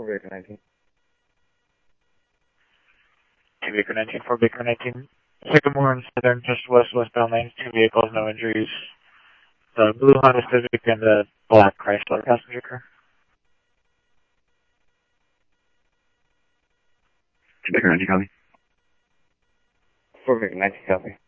Baker 19. 2 Baker 19, 4 Baker 19. Sycamore and Southern, just westbound lanes, 2 vehicles, no injuries. The blue Honda Civic and the black Chrysler passenger car. 2 Baker 19, copy. 4 Baker 19, copy.